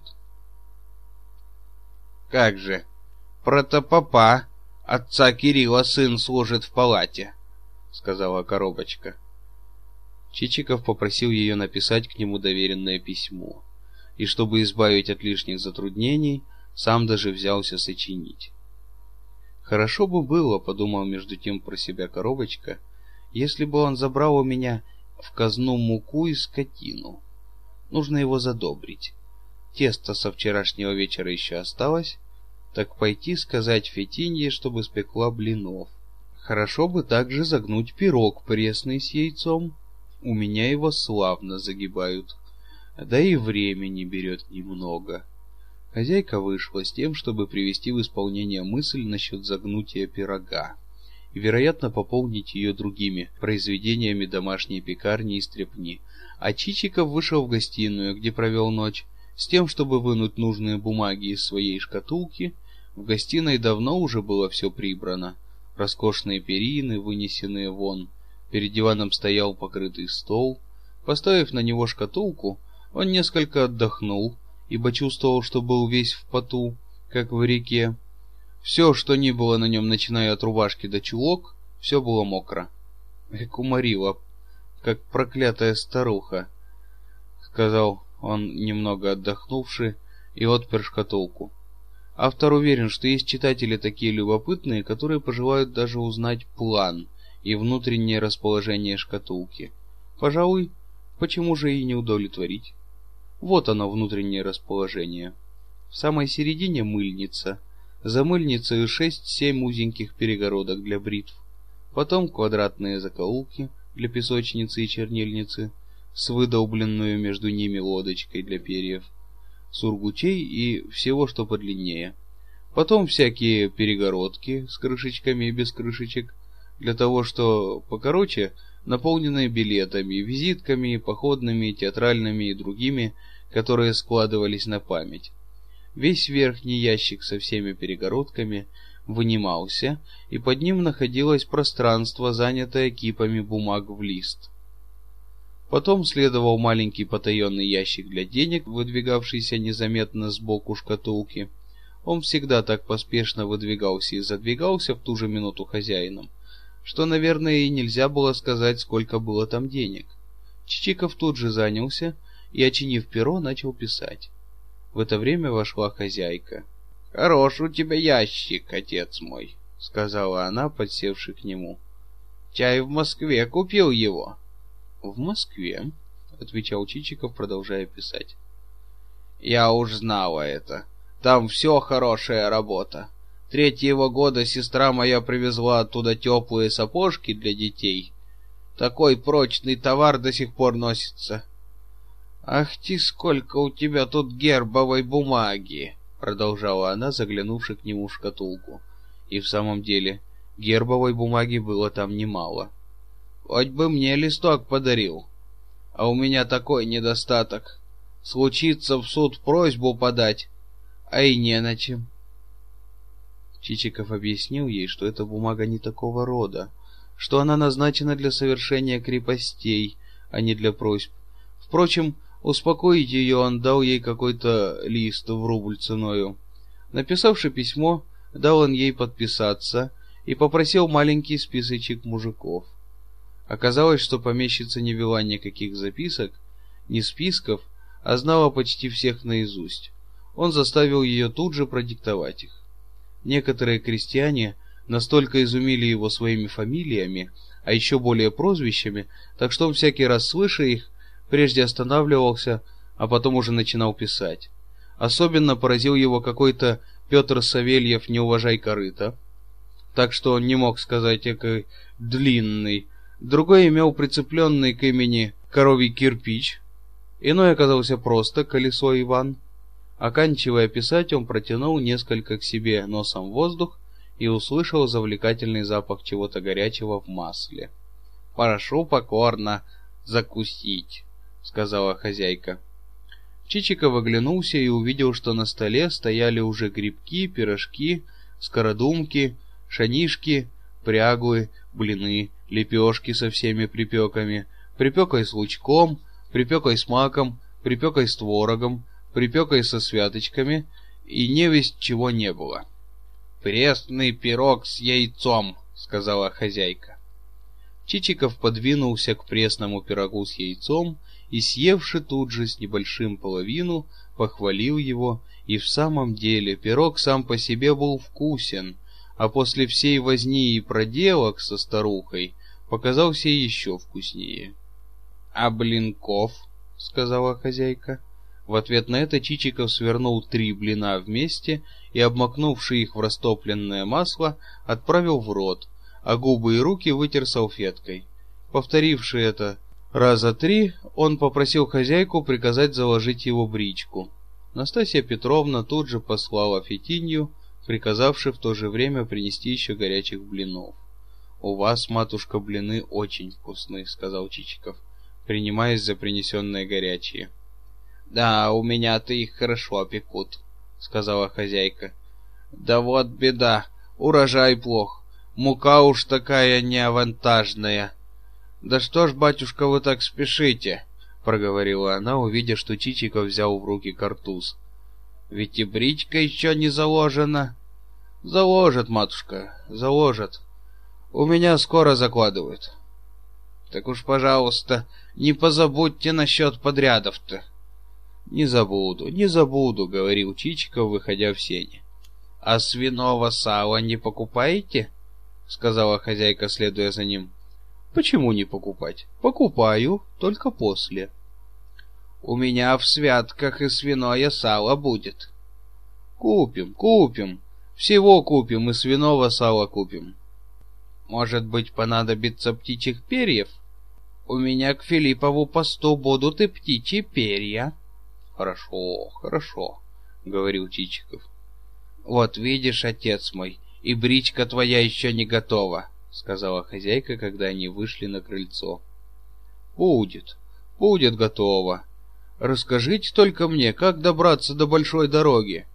«Как же, протопопа, отца Кирилла сын служит в палате», — сказала коробочка. Чичиков попросил ее написать к нему доверенное письмо, и, чтобы избавить от лишних затруднений, сам даже взялся сочинить. «Хорошо бы было, — подумал между тем про себя коробочка, — если бы он забрал у меня в казну муку и скотину. Нужно его задобрить. Тесто со вчерашнего вечера еще осталось, так пойти сказать Фетинье, чтобы спекла блинов. Хорошо бы также загнуть пирог пресный с яйцом. У меня его славно загибают, да и времени берет немного». Хозяйка вышла с тем, чтобы привести в исполнение мысль насчет загнутия пирога и, вероятно, пополнить ее другими произведениями домашней пекарни и стряпни. А Чичиков вышел в гостиную, где провел ночь, с тем, чтобы вынуть нужные бумаги из своей шкатулки. В гостиной давно уже было все прибрано. Роскошные перины, вынесенные вон. Перед диваном стоял покрытый стол. Поставив на него шкатулку, он несколько отдохнул, ибо чувствовал, что был весь в поту, как в реке. Все, что ни было на нем, начиная от рубашки до чулок, все было мокро. «Эк, уморила, как проклятая старуха», — сказал он, немного отдохнувши, и отпер шкатулку. Автор уверен, что есть читатели такие любопытные, которые пожелают даже узнать план и внутреннее расположение шкатулки. Пожалуй, почему же и не удовлетворить? Вот оно, внутреннее расположение. В самой середине мыльница. За мыльницей шесть-семь узеньких перегородок для бритв. Потом квадратные закоулки для песочницы и чернильницы с выдолбленную между ними лодочкой для перьев, сургучей и всего, что подлиннее. Потом всякие перегородки с крышечками и без крышечек, для того, что покороче, наполненные билетами, визитками, походными, театральными и другими, которые складывались на память. Весь верхний ящик со всеми перегородками вынимался, и под ним находилось пространство, занятое кипами бумаг в лист. Потом следовал маленький потаенный ящик для денег, выдвигавшийся незаметно сбоку шкатулки. Он всегда так поспешно выдвигался и задвигался в ту же минуту хозяином, что, наверное, и нельзя было сказать, сколько было там денег. Чичиков тут же занялся и, очинив перо, начал писать. В это время вошла хозяйка. «Хорош у тебя ящик, отец мой», — сказала она, подсевши к нему. «Чай в Москве купил его». «В Москве», — отвечал Чичиков, продолжая писать. «Я уж знала это. Там все хорошая работа. Третьего года сестра моя привезла оттуда теплые сапожки для детей. Такой прочный товар до сих пор носится». «Ах ты, сколько у тебя тут гербовой бумаги!» — продолжала она, заглянувши к нему в шкатулку. И в самом деле гербовой бумаги было там немало. Хоть бы мне листок подарил. А у меня такой недостаток. Случится в суд просьбу подать, а и не на чем. Чичиков объяснил ей, что эта бумага не такого рода, что она назначена для совершения крепостей, а не для просьб. Впрочем, успокоить ее он дал ей какой-то лист в рубль ценою. Написавши письмо, дал он ей подписаться и попросил маленький списочек мужиков. Оказалось, что помещица не вела никаких записок, ни списков, а знала почти всех наизусть. Он заставил ее тут же продиктовать их. Некоторые крестьяне настолько изумили его своими фамилиями, а еще более прозвищами, так что он всякий раз, слыша их, прежде останавливался, а потом уже начинал писать. Особенно поразил его какой-то Петр Савельев «Не уважай корыта», так что он не мог сказать «экой длинный». Другой имел прицепленный к имени «Коровий кирпич», иной оказался просто «Колесо Иван». Оканчивая писать, он протянул несколько к себе носом воздух и услышал завлекательный запах чего-то горячего в масле. «Прошу покорно закусить», — сказала хозяйка. Чичиков оглянулся и увидел, что на столе стояли уже грибки, пирожки, скородумки, шанишки, пряглы, блины, лепешки со всеми припеками, припекой с лучком, припекой с маком, припекой с творогом, припекой со святочками, и невесть чего не было. «Пресный пирог с яйцом», — сказала хозяйка. Чичиков подвинулся к пресному пирогу с яйцом и, съевши тут же с небольшим половину, похвалил его, и в самом деле пирог сам по себе был вкусен, а после всей возни и проделок со старухой показался еще вкуснее. «А блинков?» — сказала хозяйка. В ответ на это Чичиков свернул три блина вместе и, обмакнувши их в растопленное масло, отправил в рот, а губы и руки вытер салфеткой. Повторивши это раза три, он попросил хозяйку приказать заложить его бричку. Настасья Петровна тут же послала Фетинью, приказавши в то же время принести еще горячих блинов. «У вас, матушка, блины очень вкусные», — сказал Чичиков, принимаясь за принесенные горячие. «Да, у меня-то их хорошо опекут», — сказала хозяйка. «Да вот беда, урожай плох, мука уж такая неавантажная». «Да что ж, батюшка, вы так спешите?» — проговорила она, увидя, что Чичиков взял в руки картуз. «Ведь и бричка еще не заложена». «Заложат, матушка, заложат. У меня скоро закладывают». «Так уж, пожалуйста, не позабудьте насчет подрядов-то». «Не забуду, не забуду», — говорил Чичиков, выходя в сени. «А свиного сала не покупаете?» — сказала хозяйка, следуя за ним. «Почему не покупать? Покупаю, только после». «У меня в святках и свиное сало будет». «Купим, купим. Всего купим и свиного сала купим». «Может быть, понадобится птичьих перьев? У меня к Филиппову посту будут и птичьи перья». «Хорошо, хорошо», — говорил Чичиков. «Вот видишь, отец мой, и бричка твоя еще не готова», — сказала хозяйка, когда они вышли на крыльцо. «Будет, будет готова. Расскажите только мне, как добраться до большой дороги».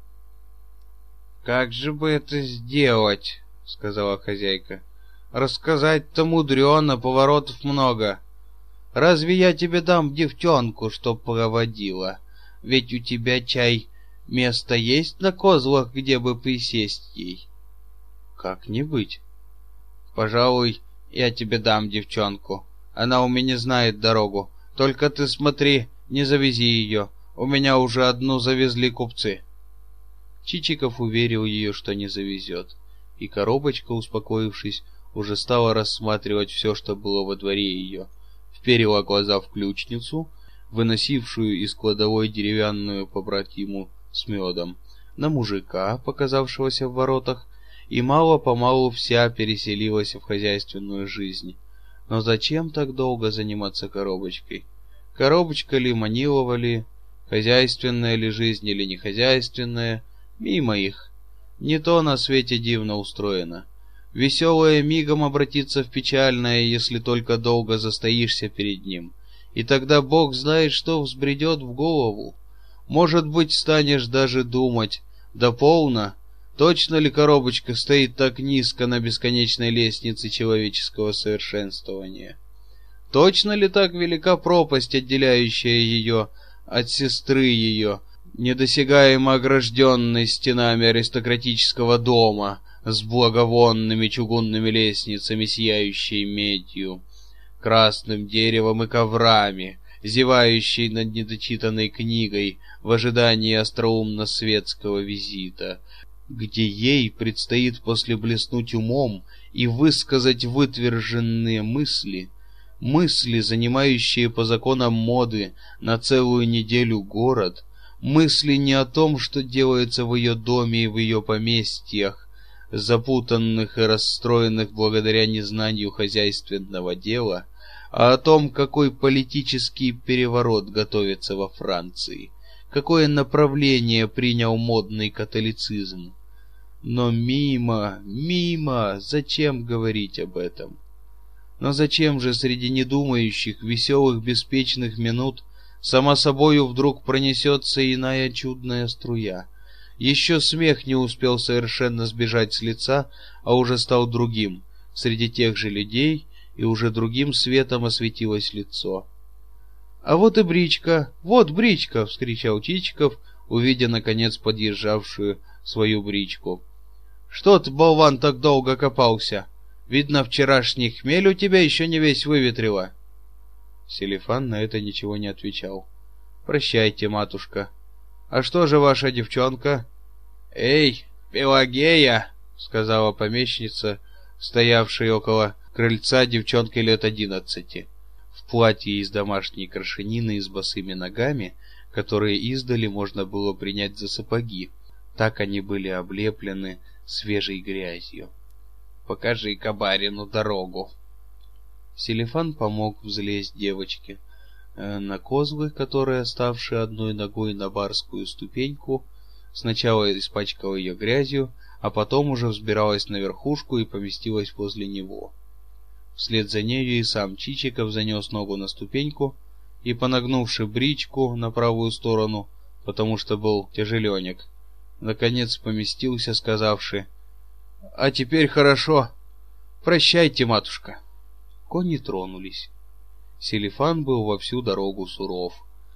«Как же бы это сделать?» — сказала хозяйка. «Рассказать-то мудрено, поворотов много. Разве я тебе дам девчонку, чтоб проводила? Ведь у тебя, чай, место есть на козлах, где бы присесть ей?» «Как не быть?» «Пожалуй, я тебе дам девчонку. Она у меня знает дорогу. Только ты смотри, не завези ее. У меня уже одну завезли купцы». Чичиков уверил ее, что не завезет, и коробочка, успокоившись, уже стала рассматривать все, что было во дворе ее. Вперила глаза в ключницу, выносившую из кладовой деревянную побратиму с медом, на мужика, показавшегося в воротах, и мало-помалу вся переселилась в хозяйственную жизнь. Но зачем так долго заниматься коробочкой? Коробочка ли, Манилова ли, хозяйственная ли жизнь или нехозяйственная? Мимо их. Не то на свете дивно устроено. Веселое мигом обратится в печальное, если только долго застоишься перед ним. И тогда Бог знает, что взбредет в голову. Может быть, станешь даже думать: да полно, точно ли коробочка стоит так низко на бесконечной лестнице человеческого совершенствования? Точно ли так велика пропасть, отделяющая ее от сестры ее, недосягаемо огражденной стенами аристократического дома, с благовонными чугунными лестницами, сияющей медью, красным деревом и коврами, зевающей над недочитанной книгой в ожидании остроумно-светского визита, где ей предстоит после блеснуть умом и высказать вытверженные мысли, мысли, занимающие по законам моды на целую неделю город, мысли не о том, что делается в ее доме и в ее поместьях, запутанных и расстроенных благодаря незнанию хозяйственного дела, а о том, какой политический переворот готовится во Франции, какое направление принял модный католицизм. Но мимо, мимо, зачем говорить об этом? Но зачем же среди недумающих, веселых, беспечных минут сама собою вдруг пронесется иная чудная струя? Еще смех не успел совершенно сбежать с лица, а уже стал другим, среди тех же людей, и уже другим светом осветилось лицо. — А вот и бричка! Вот бричка! — вскричал Чичиков, увидя, наконец, подъезжавшую свою бричку. — Что ты, болван, так долго копался? Видно, вчерашний хмель у тебя еще не весь выветрило. Селифан на это ничего не отвечал. — Прощайте, матушка. — А что же ваша девчонка? — Эй, Пелагея! — сказала помещица, стоявшая около крыльца девчонкой лет одиннадцати, в платье из домашней крашенины и с босыми ногами, которые издали можно было принять за сапоги. Так они были облеплены свежей грязью. — Покажи-ка барину дорогу. Селифан помог взлезть девочке на козлы, которая, ставшая одной ногой на барскую ступеньку, сначала испачкала ее грязью, а потом уже взбиралась на верхушку и поместилась возле него. Вслед за нею и сам Чичиков занес ногу на ступеньку и, понагнувши бричку на правую сторону, потому что был тяжеленек, наконец поместился, сказавши: — А теперь хорошо. Прощайте, матушка. Кони тронулись. Селифан был во всю дорогу суров,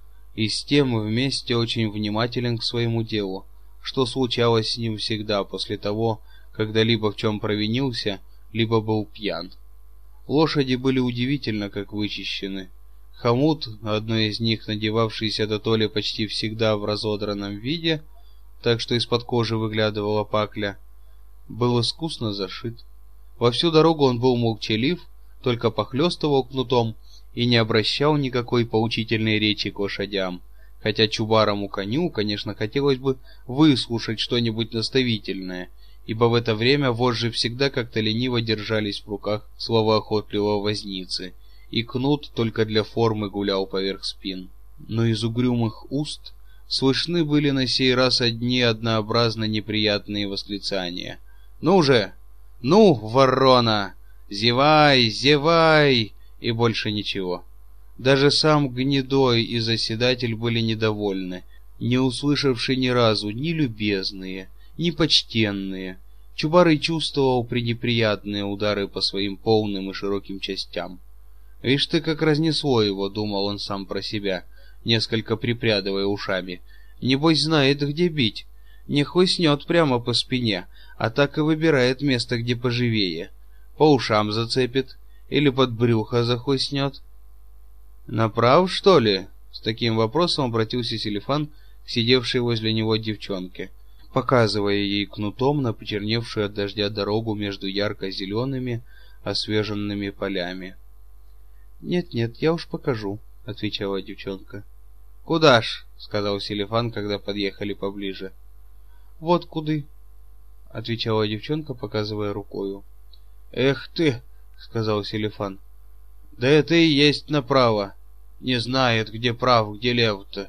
и с тем вместе очень внимателен к своему делу, что случалось с ним всегда после того, когда либо в чем провинился, либо был пьян. Лошади были удивительно как вычищены. Хомут, одной из них надевавшийся до толи почти всегда в разодранном виде, так что из-под кожи выглядывала пакля, был искусно зашит. Во всю дорогу он был молчалив, только похлёстывал кнутом и не обращал никакой поучительной речи к лошадям, хотя чубарому коню, конечно, хотелось бы выслушать что-нибудь наставительное, ибо в это время вожжи всегда как-то лениво держались в руках словоохотливого возницы, и кнут только для формы гулял поверх спин. Но из угрюмых уст слышны были на сей раз одни однообразно неприятные восклицания. «Ну же! Ну, ворона! Зевай, зевай!» И больше ничего. Даже сам Гнедой и заседатель были недовольны, не услышавши ни разу ни любезные, ни почтенные. Чубарый чувствовал пренеприятные удары по своим полным и широким частям. «Ишь ты, как разнесло его», — думал он сам про себя, несколько припрядывая ушами. «Небось знает, где бить. Не хлыстнет прямо по спине, а так и выбирает место, где поживее. По ушам зацепит или под брюхо захлыстнет». «Направ, что ли?» — с таким вопросом обратился Селифан к сидевшей возле него девчонке, показывая ей кнутом на почерневшую от дождя дорогу между ярко-зелеными освеженными полями. «Нет-нет, я уж покажу», — отвечала девчонка. «Куда ж?» — сказал Селифан, когда подъехали поближе. «Вот куды», — отвечала девчонка, показывая рукою. «Эх ты!» — сказал Селифан. «Да это и есть направо. Не знает, где прав, где лев-то».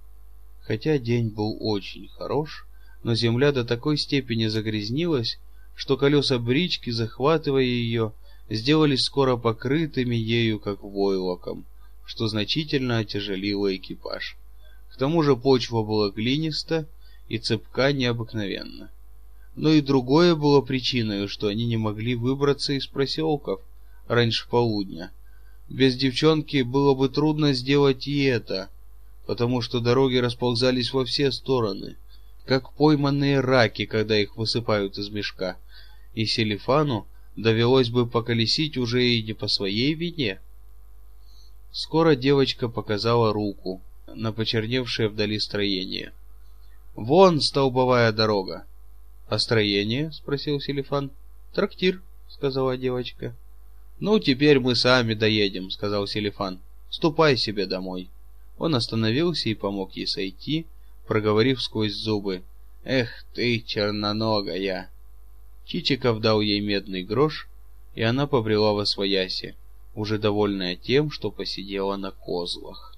Хотя день был очень хорош, но земля до такой степени загрязнилась, что колеса брички, захватывая ее, сделались скоро покрытыми ею, как войлоком, что значительно отяжелило экипаж. К тому же почва была глиниста и цепка необыкновенно. Но и другое было причиной, что они не могли выбраться из проселков раньше полудня. Без девчонки было бы трудно сделать и это, потому что дороги расползались во все стороны, как пойманные раки, когда их высыпают из мешка, и Селифану довелось бы поколесить уже и не по своей вине. Скоро девочка показала руку на почерневшее вдали строение. «Вон столбовая дорога!» «А строение?» — спросил Селифан. «Трактир», — сказала девочка. «Ну, теперь мы сами доедем», — сказал Селифан. «Ступай себе домой». Он остановился и помог ей сойти, проговорив сквозь зубы: «Эх ты, черноногая!» Чичиков дал ей медный грош, и она побрела восвояси, уже довольная тем, что посидела на козлах.